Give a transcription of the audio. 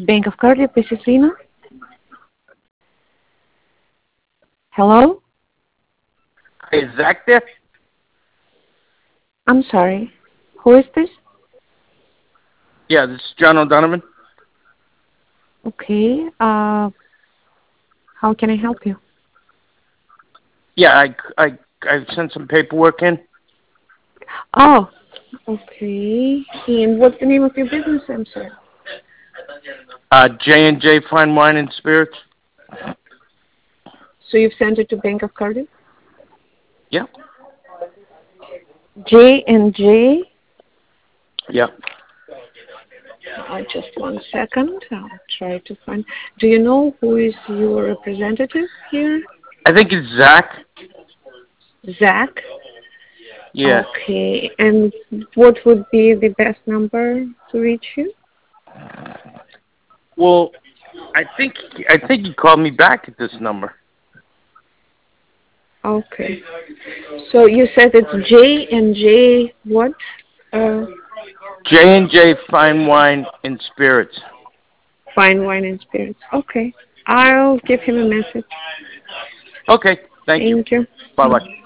Bank of Cardiff, this is Lina. Hello? Hi, is Zach there? I'm sorry. Who is this? Yeah, this is John O'Donovan. Okay. How can I help you? Yeah, I sent some paperwork in. Oh, okay. And what's the name of your business? I'm sorry. J&J Fine Wine and Spirits. So you've sent it to Bank of Cardiff? Yeah. J&J? Yeah. Just 1 second. I'll try to find. Do you know who is your representative here? I think it's Zach. Zach? Yeah. Okay. And what would be the best number to reach you? Well, I think he called me back at this number. Okay. So you said it's J&J what? Uh, J&J Fine Wine and Spirits. Fine Wine and Spirits. Okay. I'll give him a message. Okay. Thank you. Thank you. Bye bye.